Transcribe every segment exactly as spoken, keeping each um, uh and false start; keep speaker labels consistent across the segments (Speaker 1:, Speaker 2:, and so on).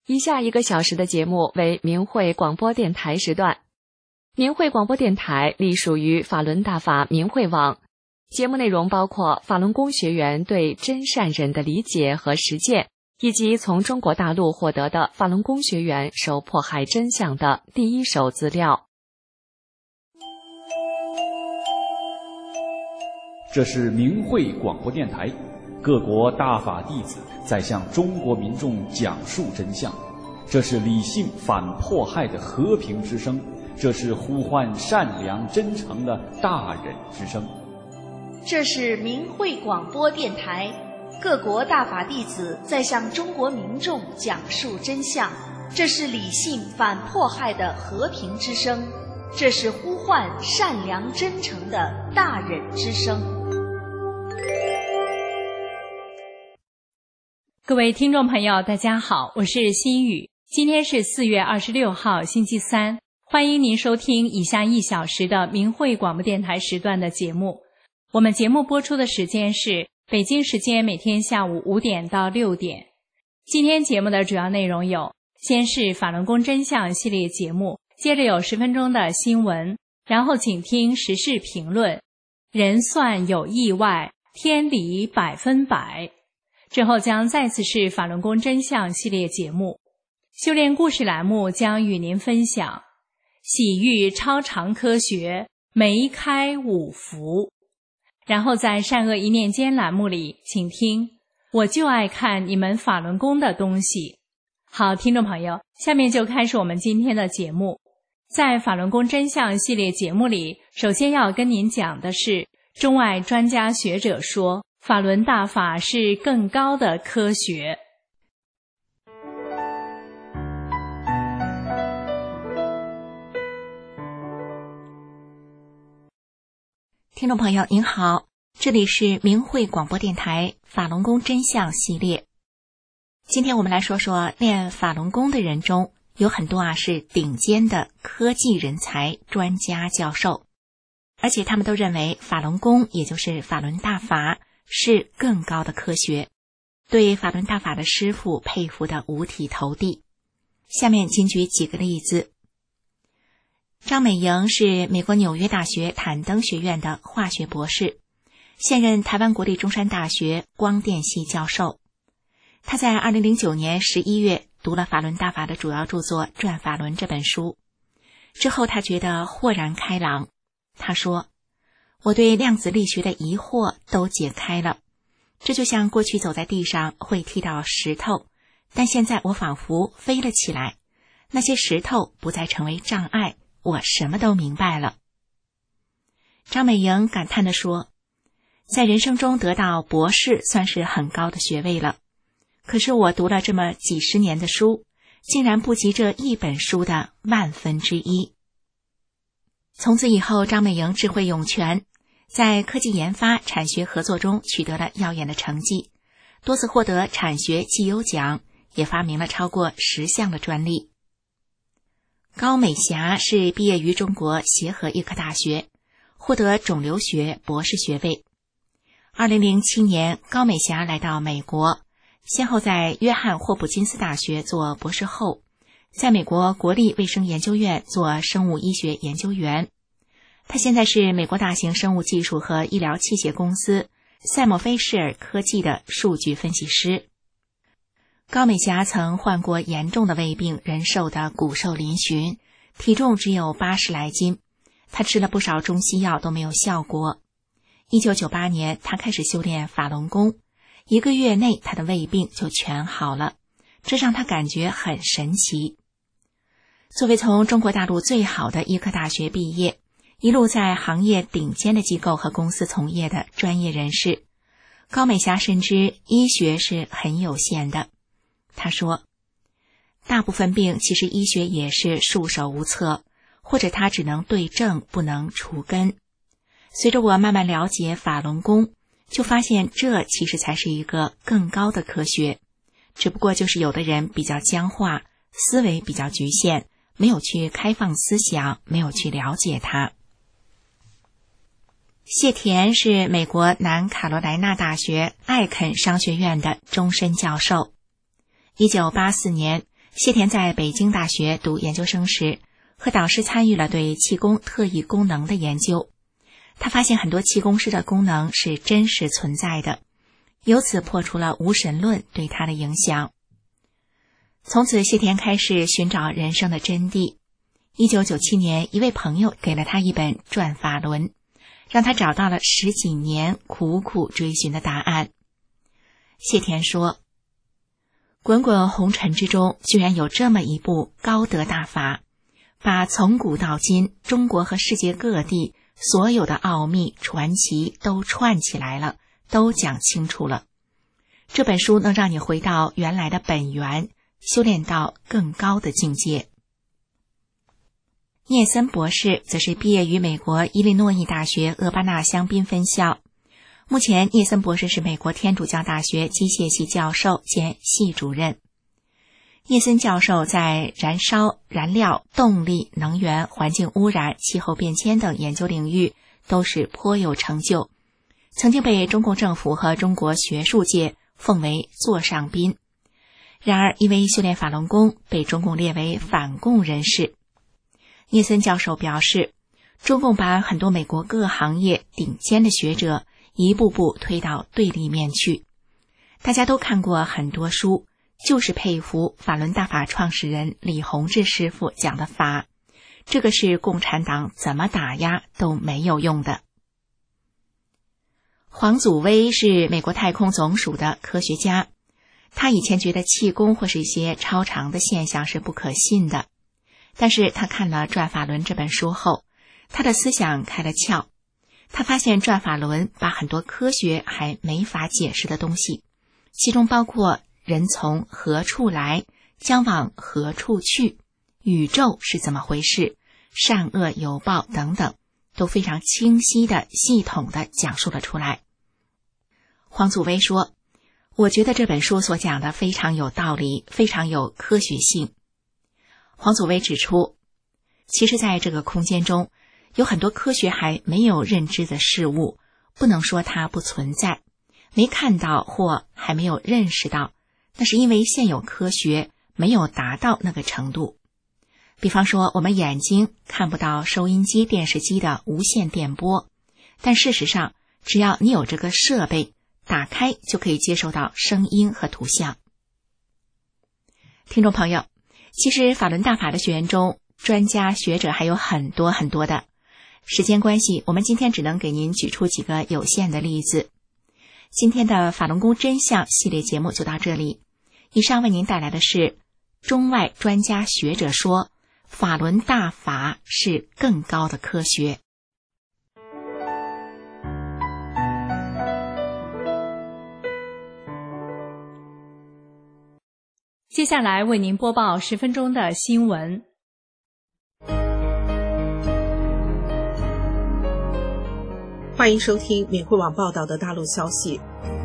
Speaker 1: 以下一个小时的节目为明慧广播电台时段。明慧广播电台隶属于法轮大法明慧网，节目内容包括法轮功学员对真善忍的理解和实践，以及从中国大陆获得的法轮功学员受迫害真相的第一手资料。
Speaker 2: 这是明慧广播电台，各国大法弟子在向中国民众讲述真相，这是理性反迫害的和平之声，这是呼唤善良真诚的大忍之声。
Speaker 3: 这是明慧广播电台，各国大法弟子在向中国民众讲述真相，这是理性反迫害的和平之声，这是呼唤善良真诚的大忍之声。
Speaker 4: 各位听众朋友，大家好，我是心雨。今天是四月二十六号，星期三，欢迎您收听以下一小时的明慧广播电台时段的节目。我们节目播出的时间是北京时间每天下午五点到六点。今天节目的主要内容有：先是法轮功真相系列节目，接着有十分钟的新闻，然后请听时事评论，人算有意外，天理百分百。之后将再次是法轮功真相系列节目，修炼故事栏目将与您分享喜遇超常科学，梅开五福。然后在善恶一念间栏目里，请听我就爱看你们法轮功的东西。好，听众朋友，下面就开始我们今天的节目。在法轮功真相系列节目里，首先要跟您讲的是中外专家学者说法轮大法是更高的科学。
Speaker 5: 听众朋友您好，这里是明慧广播电台法轮功真相系列。今天我们来说说练法轮功的人中有很多啊是顶尖的科技人才、专家、教授，而且他们都认为法轮功也就是法轮大法是更高的科学，对法轮大法的师父佩服得五体投地。下面仅举几个例子。张美莹是美国纽约大学坦登学院的化学博士，现任台湾国立中山大学光电系教授。他在二零零九年十一月读了法轮大法的主要著作《转法轮》这本书之后，他觉得豁然开朗。他说，我对量子力学的疑惑都解开了，这就像过去走在地上会踢到石头，但现在我仿佛飞了起来，那些石头不再成为障碍，我什么都明白了。张美莹感叹地说，在人生中得到博士算是很高的学位了，可是我读了这么几十年的书，竟然不及这一本书的万分之一。从此以后，张美莹智慧涌泉，在科技研发、产学合作中取得了耀眼的成绩，多次获得产学绩优奖，也发明了超过十项的专利。高美霞是毕业于中国协和医科大学，获得肿瘤学博士学位。二零零七年，高美霞来到美国，先后在约翰霍普金斯大学做博士后，在美国国立卫生研究院做生物医学研究员。他现在是美国大型生物技术和医疗器械公司赛默菲士尔科技的数据分析师。高美霞曾患过严重的胃病，人瘦的骨瘦嶙峋，体重只有八十来斤。她吃了不少中西药都没有效果。一九九八年，她开始修炼法轮功，一个月内她的胃病就全好了，这让她感觉很神奇。作为从中国大陆最好的医科大学毕业，一路在行业顶尖的机构和公司从业的专业人士，高美霞深知医学是很有限的。他说，大部分病其实医学也是束手无策，或者它只能对症不能除根。随着我慢慢了解法轮功，就发现这其实才是一个更高的科学，只不过就是有的人比较僵化，思维比较局限，没有去开放思想，没有去了解它。谢田是美国南卡罗来纳大学艾肯商学院的终身教授。一九八四年， 谢田在北京大学读研究生时，和导师参与了对气功特异功能的研究。他发现很多气功师的功能是真实存在的，由此破除了无神论对他的影响。从此，谢田开始寻找人生的真谛。一九九七年，一位朋友给了他一本《转法轮》，让他找到了十几年苦苦追寻的答案。谢田说，滚滚红尘之中，居然有这么一部高德大法，把从古到今中国和世界各地所有的奥秘传奇都串起来了，都讲清楚了。这本书能让你回到原来的本源，修炼到更高的境界。聂森博士则是毕业于美国伊利诺伊大学厄巴纳香槟分校。目前，聂森博士是美国天主教大学机械系教授兼系主任。聂森教授在燃烧、燃料、动力、能源、环境污染、气候变迁等研究领域都是颇有成就，曾经被中共政府和中国学术界奉为座上宾。然而，因为修炼法轮功，被中共列为反共人士。聂森教授表示，中共把很多美国各行业顶尖的学者一步步推到对立面去。大家都看过很多书，就是佩服法轮大法创始人李洪志师傅讲的法，这个是共产党怎么打压都没有用的。黄祖威是美国太空总署的科学家，他以前觉得气功或是一些超常的现象是不可信的，但是他看了《转法轮》这本书后，他的思想开了窍。他发现转法轮把很多科学还没法解释的东西，其中包括人从何处来，将往何处去，宇宙是怎么回事，善恶有报等等，都非常清晰的、系统的讲述了出来。黄祖威说，我觉得这本书所讲的非常有道理，非常有科学性。黄祖威指出，其实在这个空间中，有很多科学还没有认知的事物，不能说它不存在，没看到或还没有认识到，那是因为现有科学没有达到那个程度。比方说，我们眼睛看不到收音机、电视机的无线电波，但事实上，只要你有这个设备，打开就可以接收到声音和图像。听众朋友，其实法轮大法的学员中，专家学者还有很多很多的。时间关系，我们今天只能给您举出几个有限的例子。今天的法轮功真相系列节目就到这里。以上为您带来的是中外专家学者说，法轮大法是更高的科学。
Speaker 4: 接下来为您播报十分钟的新闻。
Speaker 6: 欢迎收听闽汇网报道的大陆消息。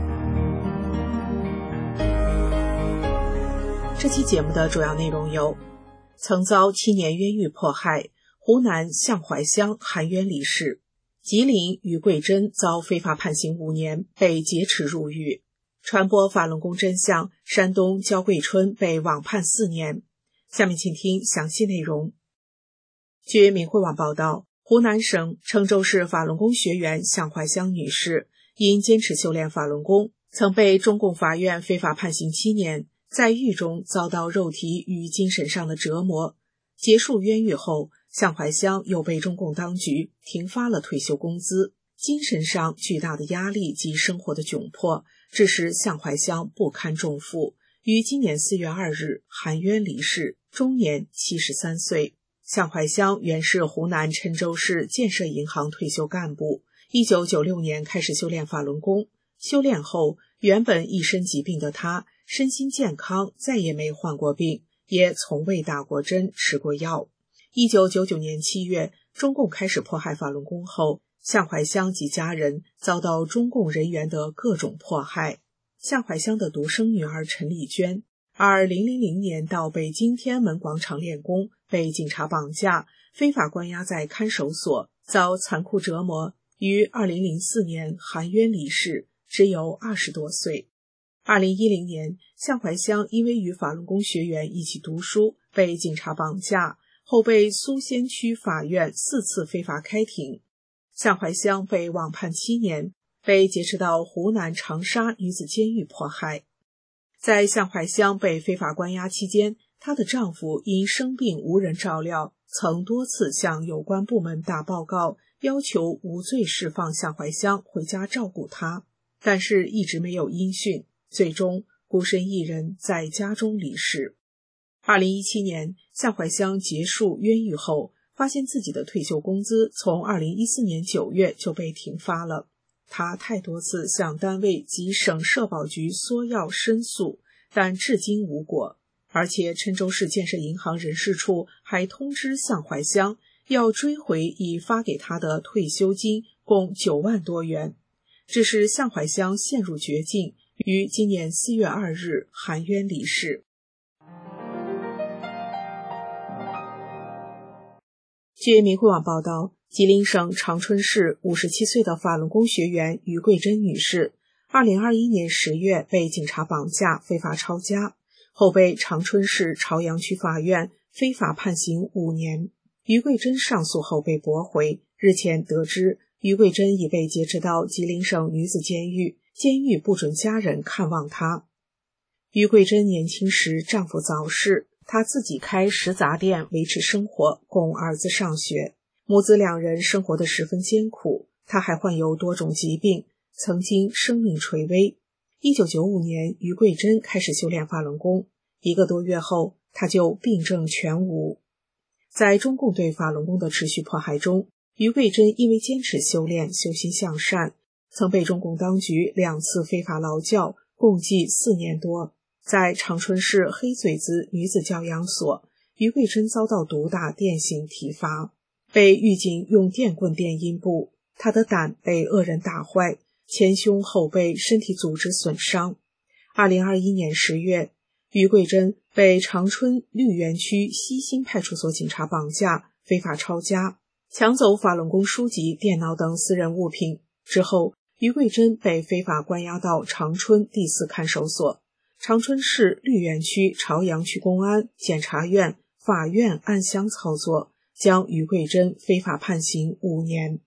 Speaker 6: 这期节目的主要内容有：曾遭七年冤狱迫害，湖南向淮乡含冤离世；吉林于桂珍遭非法判刑五年，被劫持入狱；传播法轮功真相，山东焦桂春被网判四年。下面请听详细内容。据闽汇网报道，湖南省郴州市法轮功学员向怀香女士因坚持修炼法轮功，曾被中共法院非法判刑七年，在狱中遭到肉体与精神上的折磨。结束冤狱后，向怀香又被中共当局停发了退休工资，精神上巨大的压力及生活的窘迫，致使向怀香不堪重负，于今年四月二日含冤离世，终年七十三岁。向怀香原是湖南郴州市建设银行退休干部，一九九六年开始修炼法轮功。修炼后，原本一身疾病的他身心健康，再也没患过病，也从未打过针、吃过药。一九九九年七月，中共开始迫害法轮功后，向怀香及家人遭到中共人员的各种迫害。向怀香的独生女儿陈丽娟，二零零零年到北京天安门广场练功，被警察绑架，非法关押在看守所，遭残酷折磨，于二零零四年含冤离世，只有二十多岁。二零一零年， 向怀乡因为与法轮功学员一起读书，被警察绑架，后被苏仙区法院四次非法开庭。向怀乡被网判七年，被劫持到湖南长沙女子监狱迫害。在向怀乡被非法关押期间，她的丈夫因生病无人照料，曾多次向有关部门打报告，要求无罪释放向怀乡回家照顾她，但是一直没有音讯，最终孤身一人在家中离世。二零一七年，向怀乡结束冤狱后，发现自己的退休工资从二零一四年九月就被停发了。他太多次向单位及省社保局索要申诉，但至今无果。而且郴州市建设银行人事处还通知向怀乡要追回已发给他的退休金共九万多元，致使向怀乡陷入绝境，于今年四月二日含冤离世。据明慧网报道，吉林省长春市五十七岁的法轮功学员于桂珍女士，二零二一年十月被警察绑架非法抄家，后被长春市朝阳区法院非法判刑五年。于桂珍上诉后被驳回，日前得知于桂珍已被劫持到吉林省女子监狱，监狱不准家人看望她。于桂珍年轻时丈夫早逝，她自己开食杂店维持生活，供儿子上学。母子两人生活得十分艰苦，她还患有多种疾病，曾经生命垂危。一九九五年，于桂珍开始修炼法轮功，一个多月后，她就病症全无。在中共对法轮功的持续迫害中，于桂珍因为坚持修炼、修心向善，曾被中共当局两次非法劳教，共计四年多。在长春市黑嘴子女子教养所，于桂珍遭到毒打、电刑、体罚，被狱警用电棍电阴部，她的胆被恶人打坏，前胸后背身体组织损伤。二零二一年十月，于桂珍被长春绿园区西兴派出所警察绑架，非法抄家，抢走法轮功书籍、电脑等私人物品。之后，于桂珍被非法关押到长春第四看守所。长春市绿园区朝阳区公安、检察院、法院暗箱操作，将于桂珍非法判刑五年。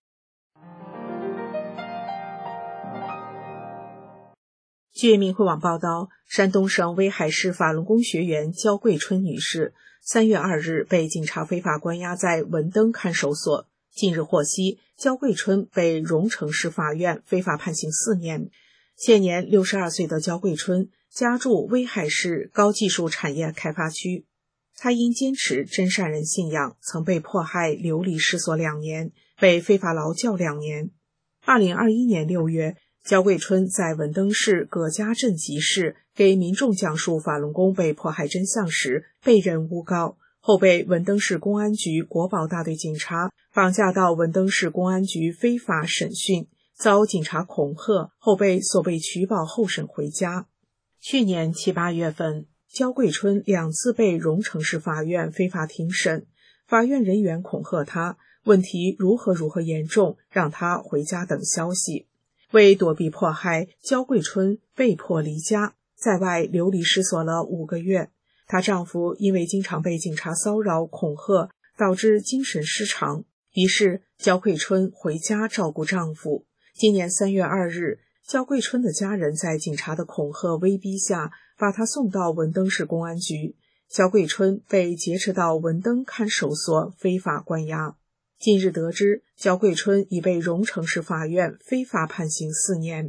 Speaker 6: 据明慧网报道，山东省威海市法轮功学员焦桂春女士三月二日被警察非法关押在文登看守所。近日获悉，焦桂春被荣成市法院非法判刑四年。现年六十二岁的焦桂春家住威海市高技术产业开发区，她因坚持真善人信仰，曾被迫害流离失所两年，被非法劳教两年。二零二一年六月，焦桂春在文登市葛家镇集市给民众讲述法轮功被迫害真相时，被人诬告，后被文登市公安局国保大队警察绑架到文登市公安局非法审讯，遭警察恐吓，后被索被取保候审回家。去年七八月份，焦桂春两次被荣成市法院非法庭审，法院人员恐吓他，问题如何如何严重，让他回家等消息。为躲避迫害，焦桂春被迫离家，在外流离失所了五个月。她丈夫因为经常被警察骚扰恐吓，导致精神失常，于是焦桂春回家照顾丈夫。今年三月二日，焦桂春的家人在警察的恐吓威逼下，把她送到文登市公安局。焦桂春被劫持到文登看守所非法关押。近日得知，焦桂春已被荣成市法院非法判刑四年。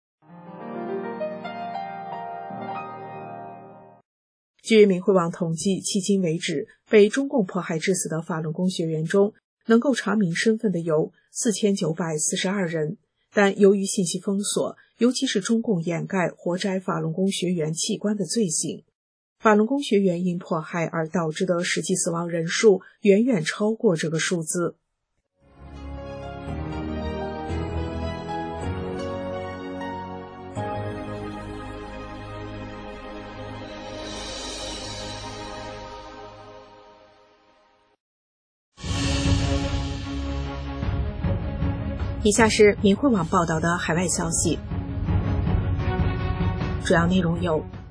Speaker 6: 据明慧网统计，迄今为止，被中共迫害致死的法轮功学员中，能够查明身份的有四千九百四十二人，但由于信息封锁，尤其是中共掩盖活摘法轮功学员器官的罪行，法轮功学员因迫害而导致的实际死亡人数远远超过这个数字。以下是明慧网报道的海外消息，主要内容有：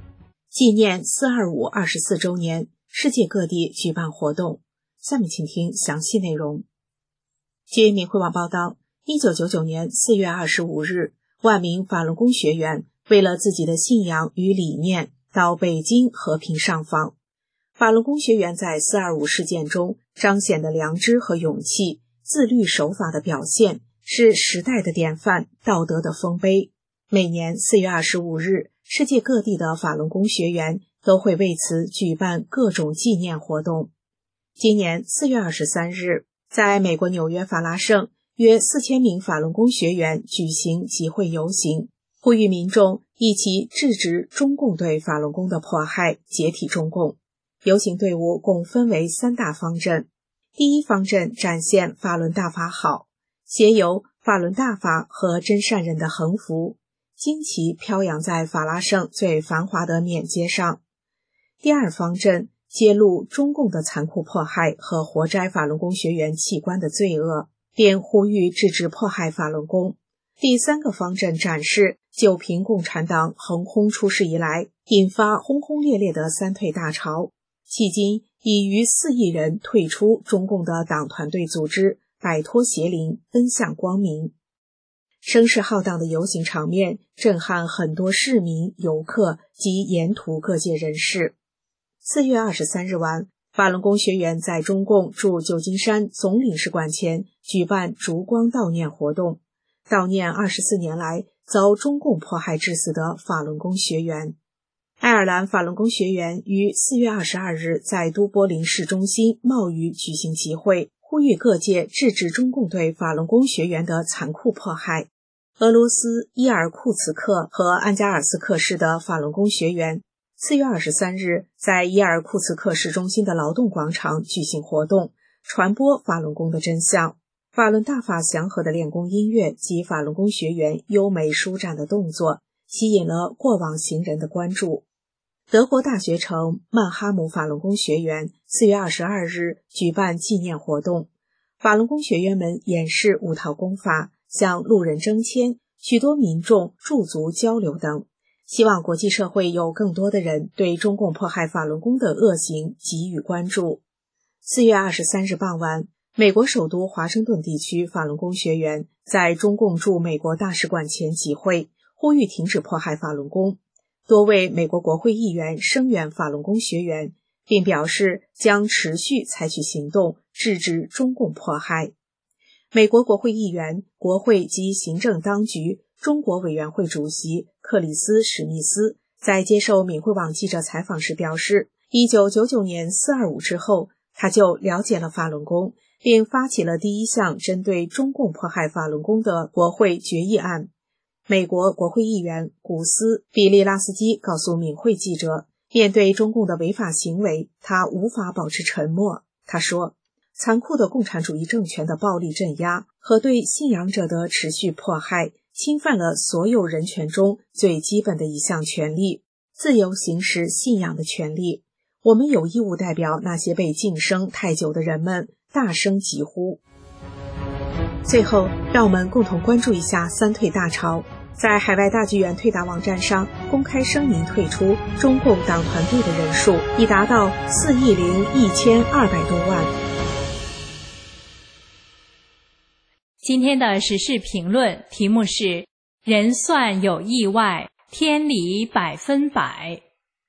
Speaker 6: 纪念四二五二十四周年，世界各地举办活动。下面请听详细内容。据明慧网报道，一九九九年四月二十五日，万名法轮功学员为了自己的信仰与理念到北京和平上访。法轮功学员在四二五事件中彰显的良知和勇气，自律守法的表现，是时代的典范，道德的丰碑。每年四月二十五日，世界各地的法轮功学员都会为此举办各种纪念活动。今年四月二十三日，在美国纽约法拉盛，约四千名法轮功学员举行集会游行，呼吁民众一起制止中共对法轮功的迫害，解体中共。游行队伍共分为三大方阵。第一方阵展现法轮大法好，携有法轮大法和真善人的横幅，旌旗飘扬在法拉盛最繁华的缅街上。第二方阵揭露中共的残酷迫害和活摘法轮功学员器官的罪恶，并呼吁制止迫害法轮功。第三个方阵展示九平共产党横空出世以来，引发轰轰烈烈的三退大潮，迄今已逾四亿人退出中共的党团队组织，摆脱邪灵，奔向光明。声势浩荡的游行场面震撼很多市民、游客及沿途各界人士。四月二十三日晚，法轮功学员在中共驻旧金山总领事馆前举办烛光悼念活动，悼念二十四年来遭中共迫害致死的法轮功学员。爱尔兰法轮功学员于四月二十二日在都柏林市中心冒雨举行集会，呼吁各界制止中共对法轮功学员的残酷迫害。俄罗斯伊尔库茨克和安加尔斯克市的法轮功学员四月二十三日在伊尔库茨克市中心的劳动广场举行活动，传播法轮功的真相。法轮大法祥和的练功音乐及法轮功学员优美舒展的动作，吸引了过往行人的关注。德国大学城曼哈姆法轮功学员四月二十二日举办纪念活动，法轮功学员们演示五套功法，向路人征签，许多民众驻足交流等，希望国际社会有更多的人对中共迫害法轮功的恶行给予关注。四月二十三日傍晚，美国首都华盛顿地区法轮功学员在中共驻美国大使馆前集会，呼吁停止迫害法轮功。多位美国国会议员声援法轮功学员，并表示将持续采取行动制止中共迫害。美国国会议员、国会及行政当局中国委员会主席克里斯·史密斯在接受明慧网记者采访时表示，一九九九年四二五之后，他就了解了法轮功，并发起了第一项针对中共迫害法轮功的国会决议案。美国国会议员古斯·比利拉斯基告诉明慧记者，面对中共的违法行为，他无法保持沉默。他说，残酷的共产主义政权的暴力镇压和对信仰者的持续迫害，侵犯了所有人权中最基本的一项权利，自由行使信仰的权利。我们有义务代表那些被晋升太久的人们大声疾呼。最后，让我们共同关注一下三退大潮。在海外大剧院退打网站上公开声明退出中共党团队的人数已达到四亿零一千二百多万。
Speaker 4: 今天的时事评论题目是：人算有意外，天理百分百。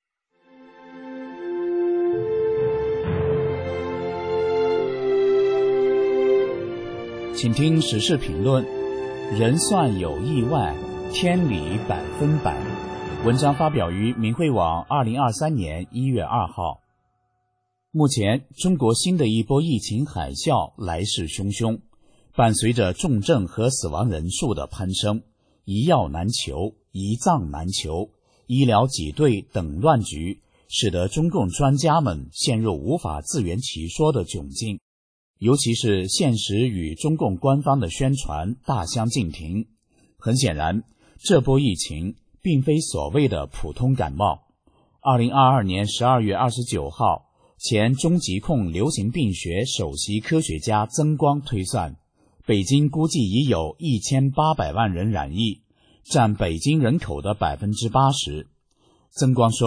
Speaker 2: 请听时事评论：人算有意外，天理百分百。文章发表于明慧网二零二三年一月二号。目前，中国新的一波疫情海啸来势汹汹，伴随着重症和死亡人数的攀升，一药难求，一脏难求，医疗挤兑等乱局，使得中共专家们陷入无法自圆其说的窘境。尤其是现实与中共官方的宣传大相径庭。很显然，这波疫情并非所谓的普通感冒。二零二二年十二月二十九号，前中疾控流行病学首席科学家曾光推算，北京估计已有一千八百万人染疫，占北京人口的 百分之八十。曾光说，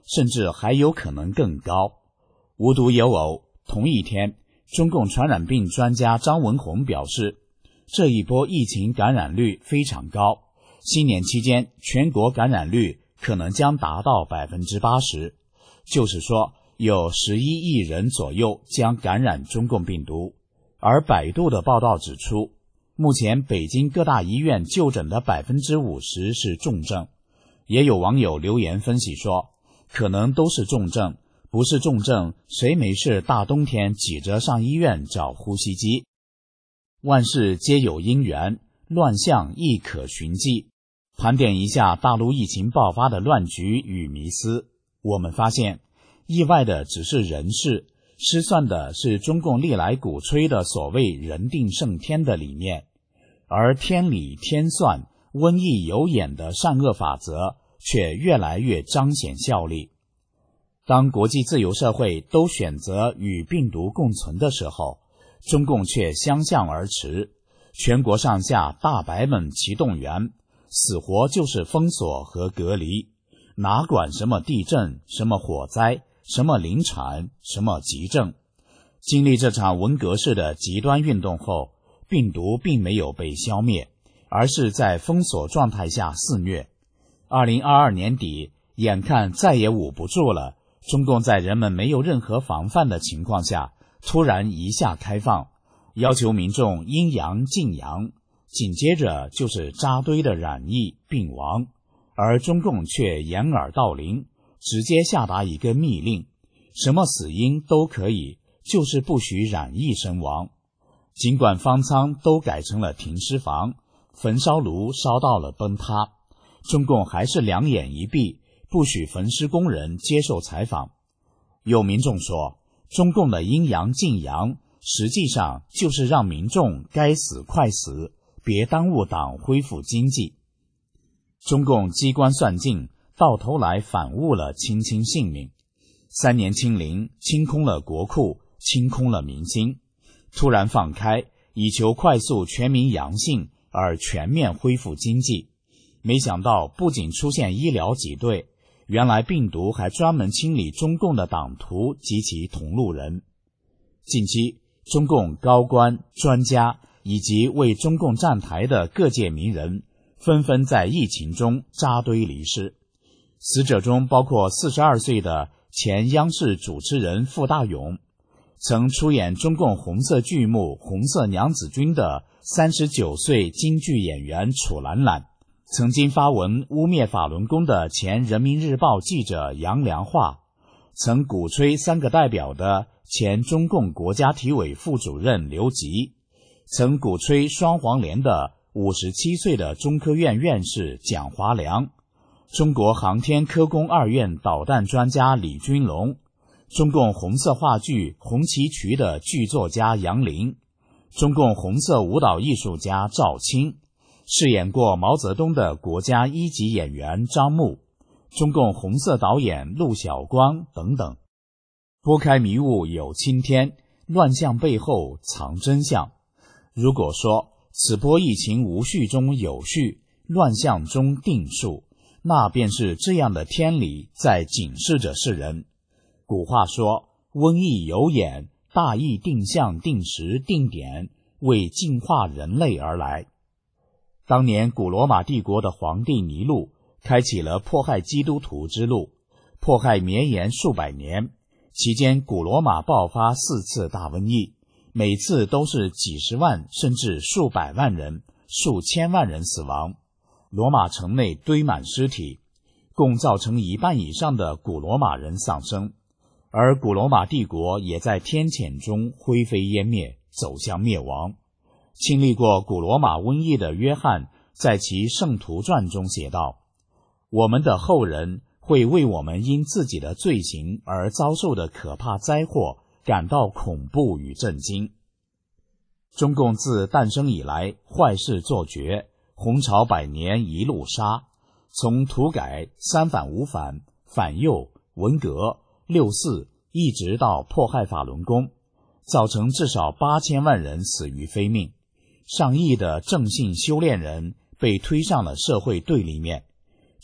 Speaker 7: 甚至还有可能更高。无独有偶，同一天，中共传染病专家张文宏表示，这一波疫情感染率非常高，新年期间全国感染率可能将达到 百分之八十， 就是说有十一亿人左右将感染中共病毒。而百度的报道指出，目前北京各大医院就诊的 百分之五十 是重症。也有网友留言分析说，可能都是重症，不是重症，谁没事大冬天挤着上医院找呼吸机？万事皆有因缘，乱象亦可寻迹。盘点一下大陆疫情爆发的乱局与迷思，我们发现，意外的只是人事，失算的是中共历来鼓吹的所谓人定胜天的理念，而天理天算、瘟疫有眼的善恶法则却越来越彰显效力。当国际自由社会都选择与病毒共存的时候，中共却相向而驰，全国上下大白们齐动员，死活就是封锁和隔离，哪管什么地震、什么火灾、什么临产、什么急症。经历这场文革式的极端运动后，病毒并没有被消灭，而是在封锁状态下肆虐。二零二二年底，眼看再也捂不住了，中共在人们没有任何防范的情况下，突然一下开放，要求民众阴阳禁阳，紧接着就是扎堆的染疫病亡，而中共却掩耳盗铃，直接下达一个密令，什么死因都可以，就是不许染疫身亡。尽管方舱都改成了停尸房，焚烧炉烧到了崩塌，中共还是两眼一闭，不许焚尸工人接受采访。有民众说，中共的阴阳禁阳实际上就是让民众该死快死，别耽误党恢复经济。中共机关算尽，到头来反误了卿卿性命。三年清零，清空了国库，清空了民心，突然放开，以求快速全民阳性而全面恢复经济。没想到不仅出现医疗挤兑，原来病毒还专门清理中共的党徒及其同路人。近期，中共高官、专家以及为中共站台的各界名人纷纷在疫情中扎堆离世。死者中包括四十二岁的前央视主持人傅大勇，曾出演中共红色剧目《红色娘子军》的三十九岁京剧演员楚兰兰，曾经发文污蔑法轮功的前人民日报记者杨良化，曾鼓吹三个代表的前中共国家体委副主任刘吉，曾鼓吹双黄连的五十七岁的中科院院士蒋华良，中国航天科工二院导弹专家李军龙，中共红色话剧《红旗渠》的剧作家杨林，中共红色舞蹈艺术家赵青，饰演过毛泽东的国家一级演员张牧，中共红色导演陆小光等等。拨开迷雾有青天，乱象背后藏真相。如果说此波疫情无序中有序，乱象中定数，那便是这样的天理在警示着世人。古话说，瘟疫有眼，大义定向定时定点，为净化人类而来。当年古罗马帝国的皇帝尼禄开启了迫害基督徒之路，迫害绵延数百年，期间古罗马爆发四次大瘟疫，每次都是几十万甚至数百万人、数千万人死亡，罗马城内堆满尸体，共造成一半以上的古罗马人丧生，而古罗马帝国也在天谴中灰飞烟灭，走向灭亡。经历过古罗马瘟疫的约翰在其《圣徒传》中写道，我们的后人会为我们因自己的罪行而遭受的可怕灾祸感到恐怖与震惊。中共自诞生以来，坏事做绝，红潮百年一路杀，从土改、三反五反、反右、文革、六四，一直到迫害法轮功，造成至少八千万人死于非命，上亿的正信修炼人被推上了社会对立面，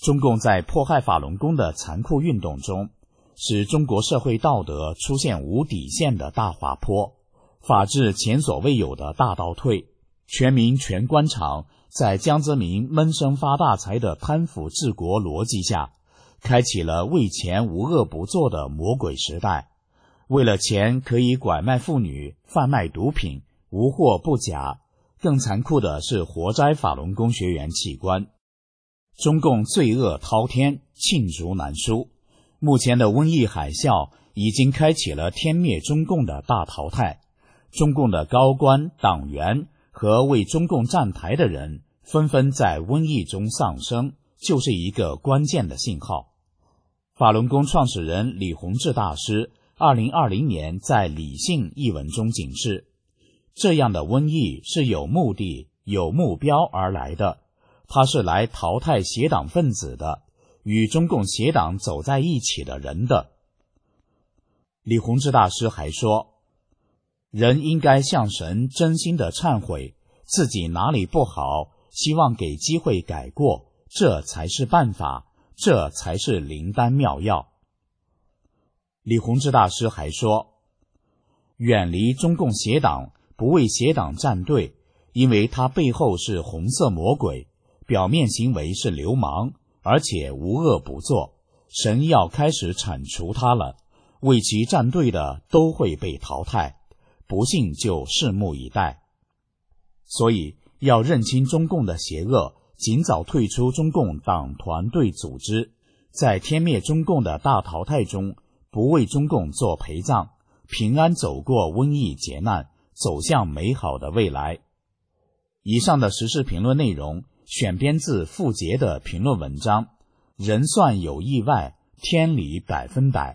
Speaker 7: 中共在迫害法轮功的残酷运动中，使中国社会道德出现无底线的大滑坡，法治前所未有的大倒退，全民全官场在江泽民闷声发大财的贪腐治国逻辑下，开启了为钱无恶不作的魔鬼时代。为了钱可以拐卖妇女、贩卖毒品，无货不假。更残酷的是活摘法轮功学员器官。中共罪恶滔天，罄竹难书。目前的瘟疫海啸已经开启了天灭中共的大淘汰。中共的高官、党员和为中共站台的人纷纷在瘟疫中丧生，就是一个关键的信号。法轮功创始人李洪志大师二零二零年在《理性》一文中警示，这样的瘟疫是有目的、有目标而来的，它是来淘汰邪党分子的，与中共邪党走在一起的人的。李洪志大师还说，人应该向神真心的忏悔，自己哪里不好，希望给机会改过，这才是办法，这才是灵丹妙药。李洪志大师还说，远离中共邪党，不为邪党站队，因为他背后是红色魔鬼，表面行为是流氓，而且无恶不作，神要开始铲除他了，为其站队的都会被淘汰，不信就拭目以待。所以要认清中共的邪恶，尽早退出中共党团队组织，在天灭中共的大淘汰中，不为中共做陪葬，平安走过瘟疫劫难，走向美好的未来。以上的时事评论内容选编自傅杰的评论文章，人算有意外，天理百分百。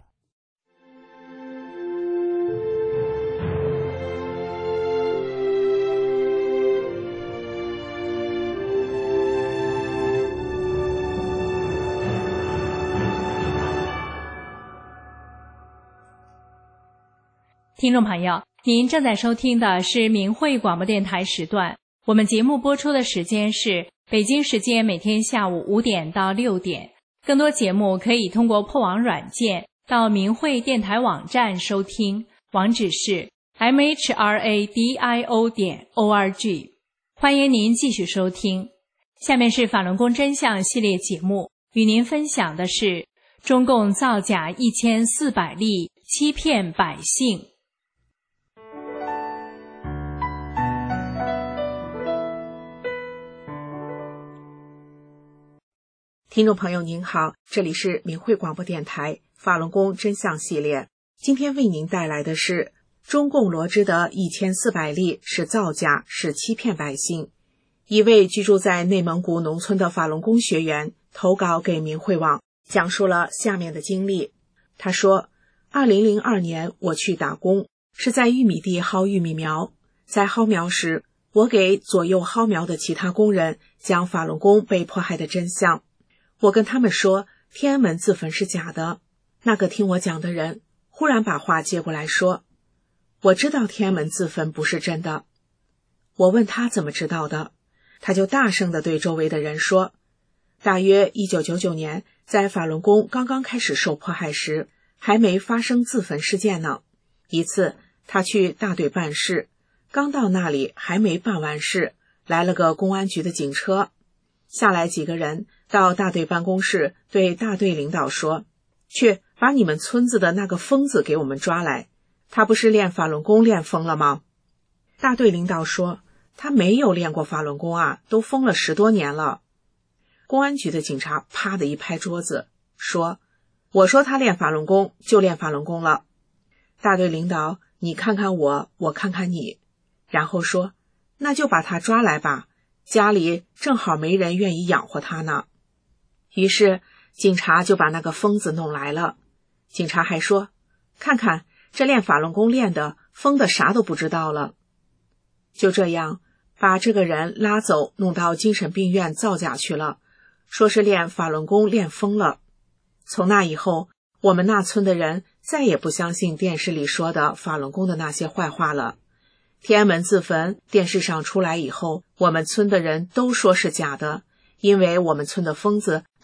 Speaker 4: 听众朋友，您正在收听的是明慧广播电台时段，我们节目播出的时间是北京时间每天下午五点到六点。更多节目可以通过破网软件到明慧电台网站收听，网址是 m h r a d i o 点 o r g。 欢迎您继续收听。下面是法轮功真相系列节目，与您分享的是中共造假一千四百例，欺骗百姓。
Speaker 6: 听众朋友您好，这里是明慧广播电台法轮功真相系列，今天为您带来的是中共罗织的一千四百例是造假，是欺骗百姓。一位居住在内蒙古农村的法轮功学员投稿给明慧网，讲述了下面的经历。他说，二零零二年我去打工，是在玉米地薅玉米苗，在薅苗时，我给左右薅苗的其他工人讲法轮功被迫害的真相。我跟他们说天安门自焚是假的，那个听我讲的人忽然把话接过来说，我知道天安门自焚不是真的。我问他怎么知道的，他就大声地对周围的人说，大约一九九九年在法轮功刚刚开始受迫害时，还没发生自焚事件呢。一次他去大队办事，刚到那里还没办完事，来了个公安局的警车，下来几个人到大队办公室对大队领导说，去把你们村子的那个疯子给我们抓来，他不是练法轮功练疯了吗？大队领导说，他没有练过法轮功啊，都疯了十多年了。公安局的警察啪的一拍桌子说，我说他练法轮功就练法轮功了。大队领导你看看我，我看看你，然后说，那就把他抓来吧，家里正好没人愿意养活他呢。于是警察就把那个疯子弄来了。警察还说，看看这练法轮功练的疯的啥都不知道了。就这样把这个人拉走，弄到精神病院造假去了，说是练法轮功练疯了。从那以后，我们那村的人再也不相信电视里说的法轮功的那些坏话了。天安门自焚电视上出来以后，我们村的人都说是假的，因为我们村的疯子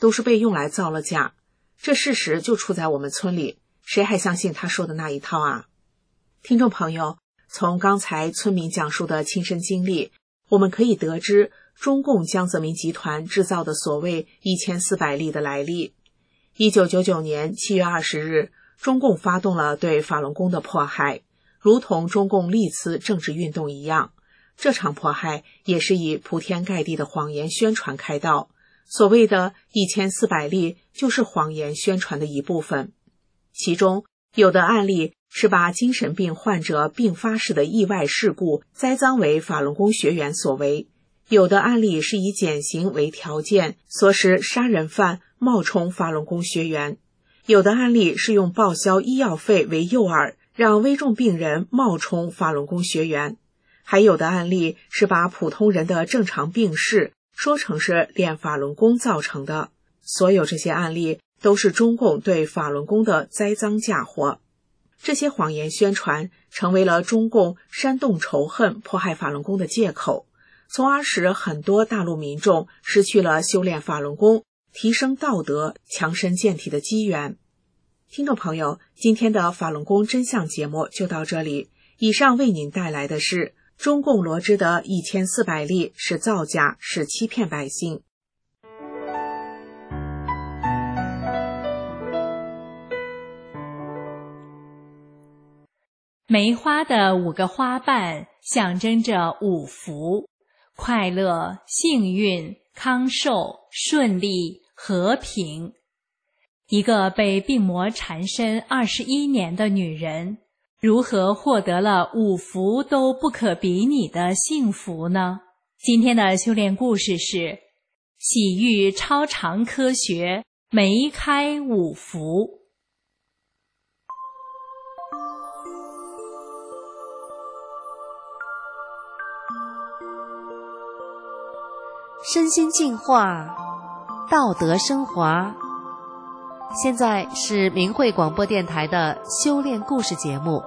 Speaker 6: 都是被用来造了假，这事实就处在我们村里，谁还相信他说的那一套啊？听众朋友，从刚才村民讲述的亲身经历，我们可以得知中共江泽民集团制造的所谓一千四百例的来历。一九九九年七月二十日，中共发动了对法轮功的迫害，如同中共历次政治运动一样，这场迫害也是以铺天盖地的谎言宣传开道。所谓的一千四百例就是谎言宣传的一部分，其中有的案例是把精神病患者并发式的意外事故栽赃为法轮功学员所为，有的案例是以减刑为条件，唆使杀人犯冒充法轮功学员，有的案例是用报销医药费为诱饵，让危重病人冒充法轮功学员，还有的案例是把普通人的正常病逝说成是练法轮功造成的。所有这些案例都是中共对法轮功的栽赃嫁祸。这些谎言宣传成为了中共煽动仇恨、迫害法轮功的借口，从而使很多大陆民众失去了修炼法轮功、提升道德、强身健体的机缘。听众朋友，今天的法轮功真相节目就到这里。以上为您带来的是中共罗织的一千四百例是造假，是欺骗百姓。
Speaker 4: 梅花的五个花瓣象征着五福：快乐、幸运、康寿、顺利、和平。一个被病魔缠身二十一年的女人，如何获得了五福都不可比拟的幸福呢？今天的修炼故事是洗浴超常科学，梅开五福。
Speaker 1: 身心净化，道德升华。现在是明慧广播电台的修炼故事节目。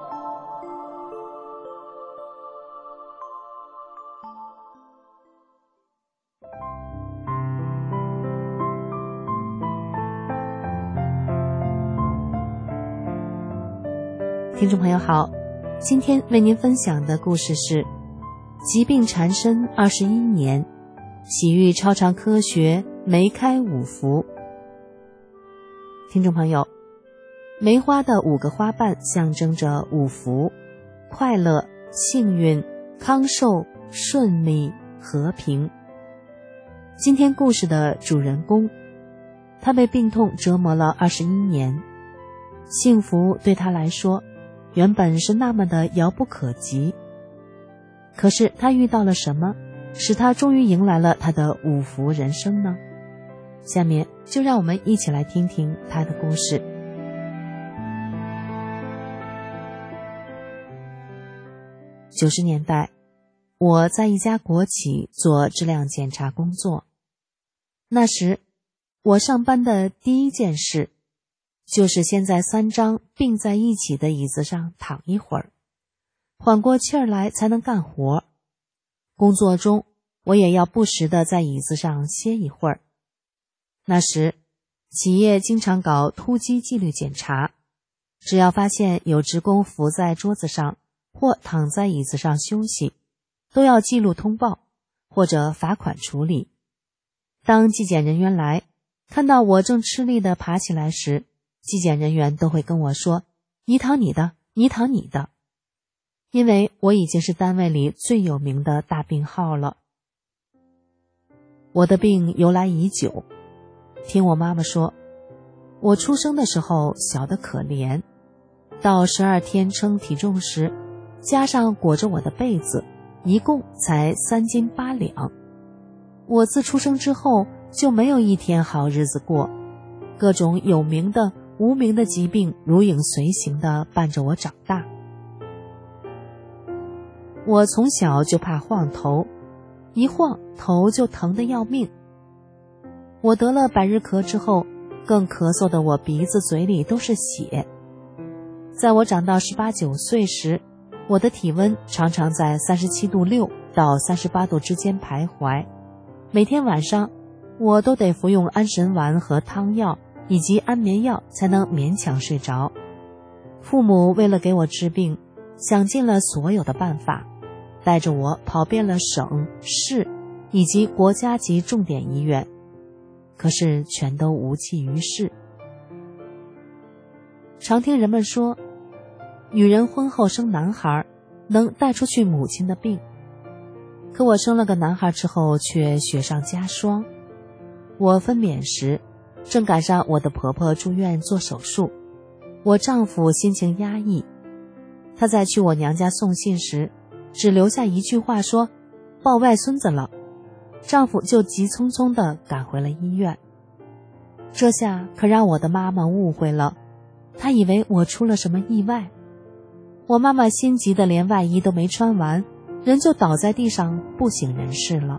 Speaker 1: 听众朋友好，今天为您分享的故事是疾病缠身二十一年，洗浴超常科学，梅开五福。听众朋友，梅花的五个花瓣象征着五福：快乐、幸运、康寿、顺利、和平。今天故事的主人公，他被病痛折磨了二十一年，幸福对他来说原本是那么的遥不可及。可是他遇到了什么，使他终于迎来了他的五福人生呢？下面就让我们一起来听听他的故事。九十年代，我在一家国企做质量检查工作。那时，我上班的第一件事，就是先在三张并在一起的椅子上躺一会儿，缓过气儿来才能干活。工作中，我也要不时地在椅子上歇一会儿。那时，企业经常搞突击纪律检查，只要发现有职工伏在桌子上或躺在椅子上休息，都要记录通报，或者罚款处理。当纪检人员来，看到我正吃力地爬起来时，纪检人员都会跟我说：“你躺你的，你躺你的。”因为我已经是单位里最有名的大病号了。我的病由来已久，听我妈妈说，我出生的时候小得可怜，到十二天称体重时，加上裹着我的被子，一共才三斤八两。我自出生之后就没有一天好日子过，各种有名的、无名的疾病如影随形地伴着我长大。我从小就怕晃头，一晃头就疼得要命。我得了百日咳之后，更咳嗽的我鼻子嘴里都是血。在我长到十八九岁时，我的体温常常在三十七度六到三十八度之间徘徊，每天晚上
Speaker 8: 我都得服用安神丸和汤药以及安眠药才能勉强睡着。父母为了给我治病，想尽了所有的办法，带着我跑遍了省、市以及国家级重点医院，可是全都无济于事。常听人们说，女人婚后生男孩能带出去母亲的病，可我生了个男孩之后却雪上加霜。我分娩时正赶上我的婆婆住院做手术，我丈夫心情压抑，他在去我娘家送信时只留下一句话说抱外孙子了，丈夫就急匆匆地赶回了医院。这下可让我的妈妈误会了，她以为我出了什么意外。我妈妈心急的连外衣都没穿完，人就倒在地上不省人事了。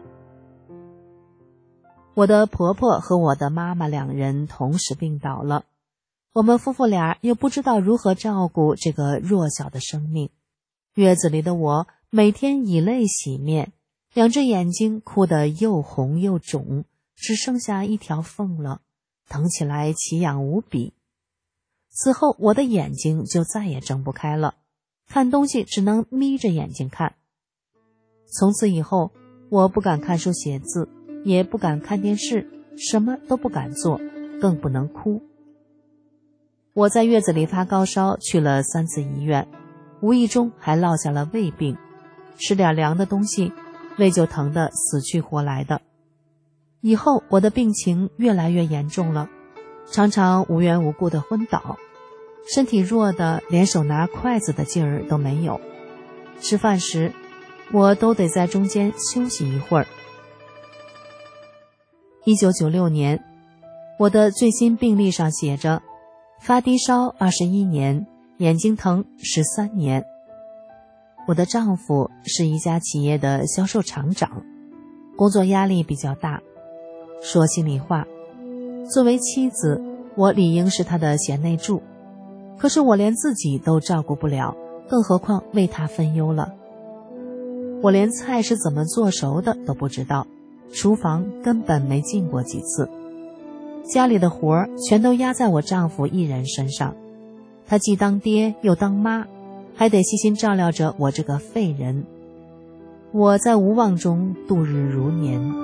Speaker 8: 我的婆婆和我的妈妈两人同时病倒了，我们夫妇俩又不知道如何照顾这个弱小的生命。月子里的我每天以泪洗面，两只眼睛哭得又红又肿，只剩下一条缝了，疼起来奇痒无比。此后我的眼睛就再也睁不开了，看东西只能眯着眼睛看。从此以后，我不敢看书写字，也不敢看电视，什么都不敢做，更不能哭。我在月子里发高烧，去了三次医院，无意中还落下了胃病，吃点凉的东西，胃就疼得死去活来的。以后我的病情越来越严重了，常常无缘无故的昏倒，身体弱的连手拿筷子的劲儿都没有，吃饭时我都得在中间休息一会儿。一九九六年，我的最新病历上写着发低烧二十一年，眼睛疼十三年。我的丈夫是一家企业的销售厂长，工作压力比较大。说心里话，作为妻子，我理应是他的贤内助，可是我连自己都照顾不了，更何况为他分忧了。我连菜是怎么做熟的都不知道，厨房根本没进过几次。家里的活儿全都压在我丈夫一人身上，他既当爹又当妈，还得细心照料着我这个废人。我在无望中度日如年。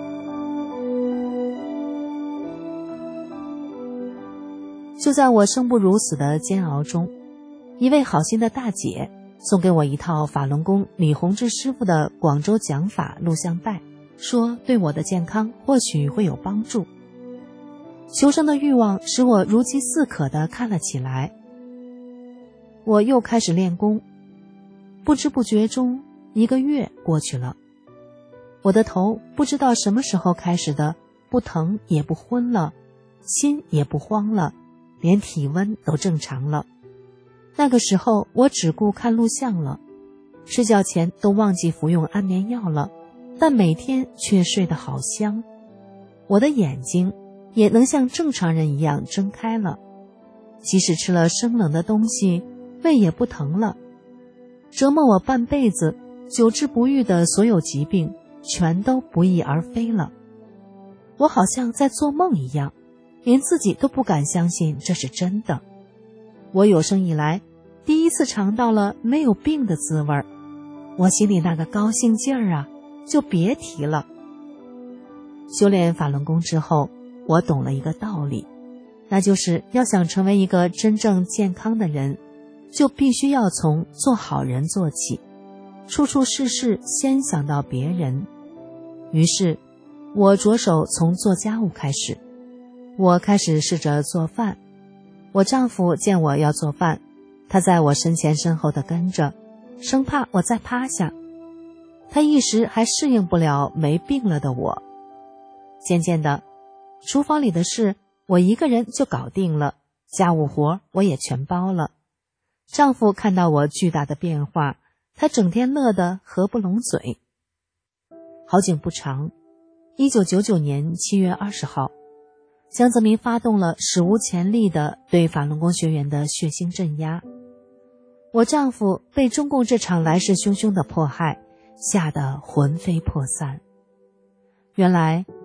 Speaker 8: 就在我生不如死的煎熬中，一位好心的大姐送给我一套法轮功李洪志师傅的广州讲法录像带，说对我的健康或许会有帮助。求生的欲望使我如饥似渴地看了起来。我又开始练功，不知不觉中一个月过去了，我的头不知道什么时候开始的不疼也不昏了，心也不慌了，连体温都正常了。那个时候我只顾看录像了，睡觉前都忘记服用安眠药了，但每天却睡得好香。我的眼睛也能像正常人一样睁开了，即使吃了生冷的东西，胃也不疼了。折磨我半辈子久治不愈的所有疾病全都不翼而飞了。我好像在做梦一样，连自己都不敢相信这是真的。我有生以来第一次尝到了没有病的滋味，我心里那个高兴劲儿啊，就别提了。修炼法轮功之后，我懂了一个道理，那就是要想成为一个真正健康的人，就必须要从做好人做起，处处事事先想到别人。于是我着手从做家务开始，我开始试着做饭。我丈夫见我要做饭，他在我身前身后的跟着，生怕我再趴下。他一时还适应不了没病了的我。渐渐的，厨房里的事我一个人就搞定了，家务活我也全包了。丈夫看到我巨大的变化，他整天乐得合不拢嘴。好景不长，一九九九年七月二十号，江泽民发动了史无前例的对法轮功学员的血腥镇压。我丈夫被中共这场来势汹汹的迫害吓得魂飞魄散。原来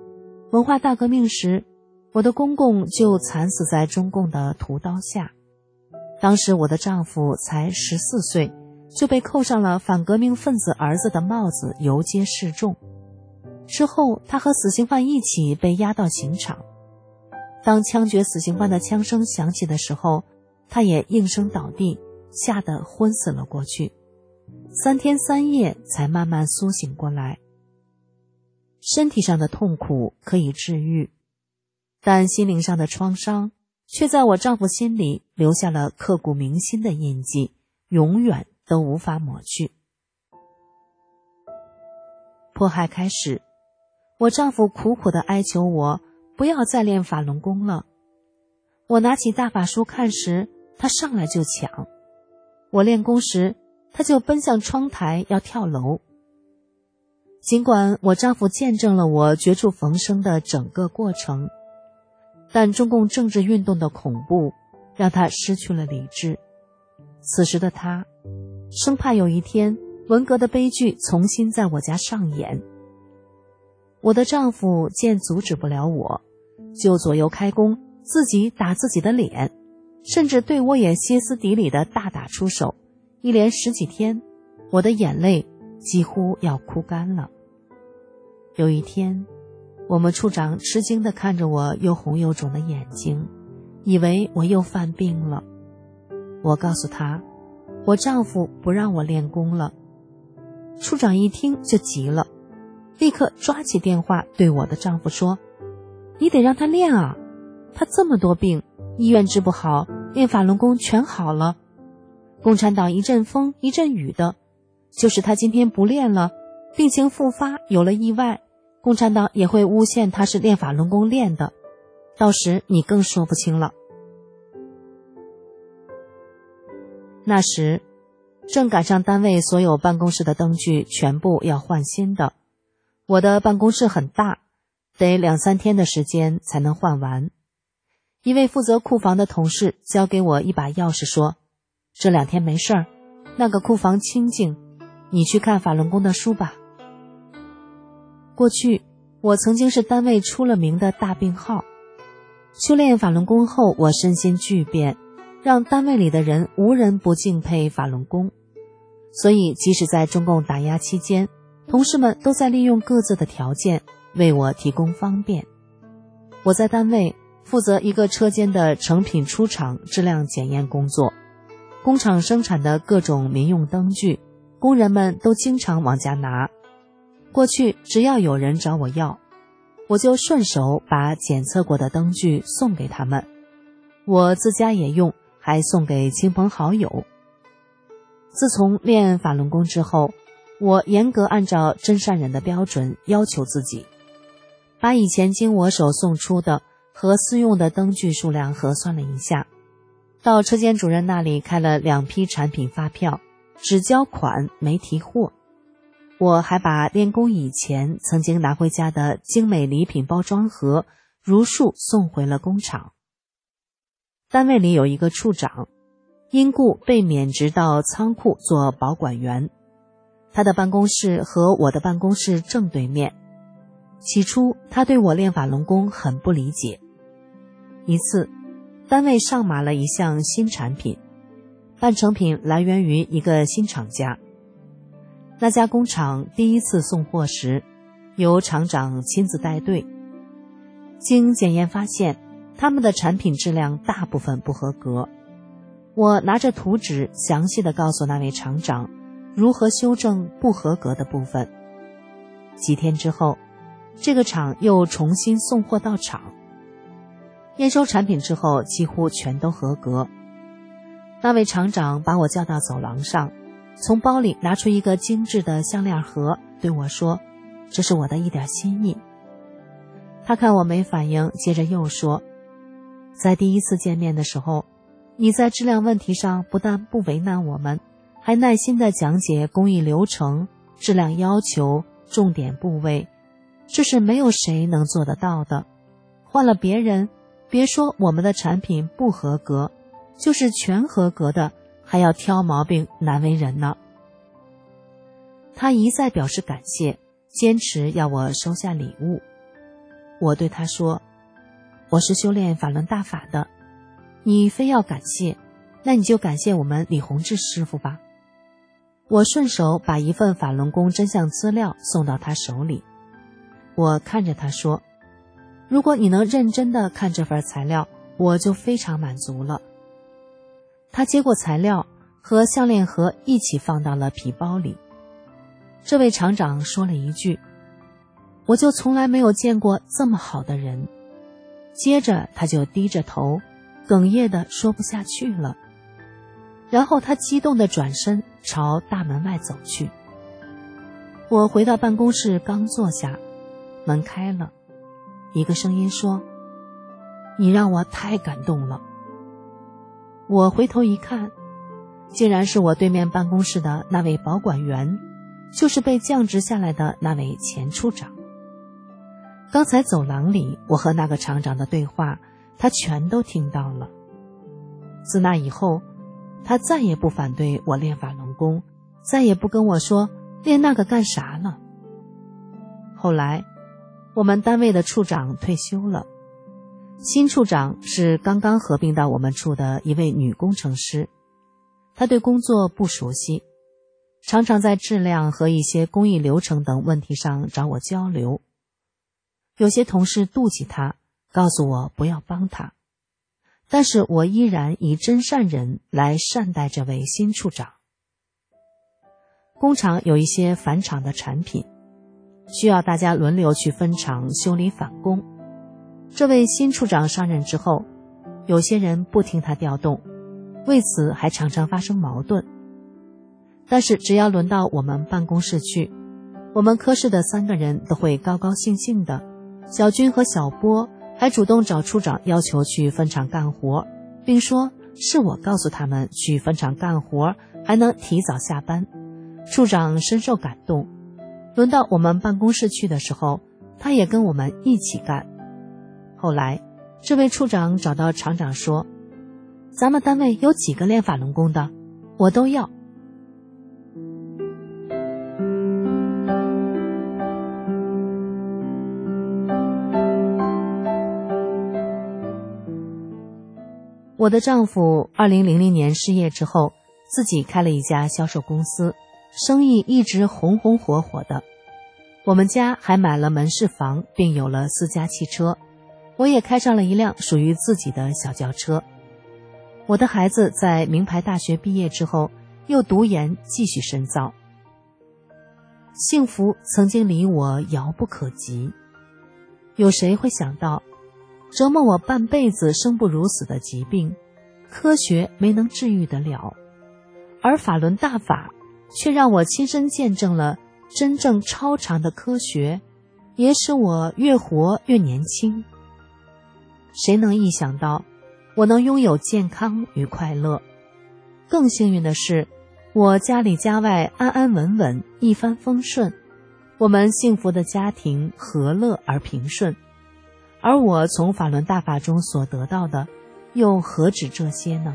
Speaker 8: 文化大革命时，我的公公就惨死在中共的屠刀下。当时我的丈夫才十四岁，就被扣上了反革命分子儿子的帽子，游街示众。之后他和死刑犯一起被押到刑场。当枪决死刑犯的枪声响起的时候，他也应声倒地，吓得昏死了过去。三天三夜才慢慢苏醒过来。身体上的痛苦可以治愈，但心灵上的创伤却在我丈夫心里留下了刻骨铭心的印记，永远都无法抹去。迫害开始，我丈夫苦苦地哀求我不要再练法轮功了。我拿起大法书看时，他上来就抢。我练功时，他就奔向窗台要跳楼。尽管我丈夫见证了我绝处逢生的整个过程，但中共政治运动的恐怖让他失去了理智。此时的他生怕有一天文革的悲剧重新在我家上演。我的丈夫见阻止不了我，就左右开弓，自己打自己的脸，甚至对我也歇斯底里的大打出手。一连十几天，我的眼泪几乎要哭干了。有一天，我们处长吃惊地看着我又红又肿的眼睛，以为我又犯病了。我告诉他，我丈夫不让我练功了。处长一听就急了，立刻抓起电话对我的丈夫说：“你得让他练啊，他这么多病，医院治不好，练法轮功全好了。共产党一阵风一阵雨的，就是他今天不练了，病情复发，有了意外，共产党也会诬陷他是练法轮功练的，到时你更说不清了。”那时正赶上单位所有办公室的灯具全部要换新的，我的办公室很大，得两三天的时间才能换完。一位负责库房的同事交给我一把钥匙说：“这两天没事儿，那个库房清静，你去看法轮功的书吧。”过去我曾经是单位出了名的大病号，修炼法轮功后，我身心巨变，让单位里的人无人不敬佩法轮功。所以即使在中共打压期间，同事们都在利用各自的条件为我提供方便。我在单位负责一个车间的成品出厂质量检验工作，工厂生产的各种民用灯具，工人们都经常往家拿。过去只要有人找我要，我就顺手把检测过的灯具送给他们，我自家也用，还送给亲朋好友。自从练法轮功之后，我严格按照真善忍的标准要求自己，把以前经我手送出的和私用的灯具数量核算了一下，到车间主任那里开了两批产品发票，只交款没提货。我还把练功以前曾经拿回家的精美礼品包装盒如数送回了工厂。单位里有一个处长，因故被免职到仓库做保管员，他的办公室和我的办公室正对面。起初他对我练法轮功很不理解。一次单位上马了一项新产品，半成品来源于一个新厂家。那家工厂第一次送货时，由厂长亲自带队。经检验发现，他们的产品质量大部分不合格。我拿着图纸详细地告诉那位厂长如何修正不合格的部分。几天之后，这个厂又重新送货到厂，验收产品之后几乎全都合格。那位厂长把我叫到走廊上，从包里拿出一个精致的项链盒，对我说：“这是我的一点心意。”他看我没反应，接着又说：“在第一次见面的时候，你在质量问题上不但不为难我们，还耐心地讲解工艺流程、质量要求、重点部位，这是没有谁能做得到的。换了别人，别说我们的产品不合格，就是全合格的，还要挑毛病，难为人呢。”他一再表示感谢，坚持要我收下礼物。 我对他说，我是修炼法轮大法的，你非要感谢，那你就感谢我们李洪志师傅吧。我顺手把一份法轮功真相资料送到他手里，我看着他说，如果你能认真地看这份材料，我就非常满足了。他接过材料，和项链盒一起放到了皮包里。这位厂长说了一句，我就从来没有见过这么好的人。接着他就低着头，哽咽地说不下去了。然后他激动地转身朝大门外走去。我回到办公室刚坐下，门开了，一个声音说，你让我太感动了。我回头一看，竟然是我对面办公室的那位保管员，就是被降职下来的那位前处长。刚才走廊里我和那个厂长的对话，他全都听到了。自那以后，他再也不反对我练法轮功，再也不跟我说练那个干啥了。后来我们单位的处长退休了，新处长是刚刚合并到我们处的一位女工程师，她对工作不熟悉，常常在质量和一些工艺流程等问题上找我交流。有些同事妒忌她，告诉我不要帮她，但是我依然以真善忍来善待这位新处长。工厂有一些返厂的产品，需要大家轮流去分厂修理返工。这位新处长上任之后，有些人不听他调动，为此还常常发生矛盾。但是只要轮到我们办公室去，我们科室的三个人都会高高兴兴的。小军和小波还主动找处长要求去分厂干活，并说是我告诉他们去分厂干活，还能提早下班。处长深受感动，轮到我们办公室去的时候，他也跟我们一起干。后来这位处长找到厂长说，咱们单位有几个练法轮功的，我都要。我的丈夫二零零零年失业之后，自己开了一家销售公司，生意一直红红火火的。我们家还买了门市房，并有了私家汽车，我也开上了一辆属于自己的小轿车。我的孩子在名牌大学毕业之后，又读研继续深造。幸福曾经离我遥不可及，有谁会想到折磨我半辈子生不如死的疾病，科学没能治愈得了，而法轮大法却让我亲身见证了真正超常的科学，也使我越活越年轻。谁能意想到我能拥有健康与快乐？更幸运的是，我家里家外安安稳稳，一帆风顺，我们幸福的家庭和乐而平顺。而我从法轮大法中所得到的，又何止这些呢？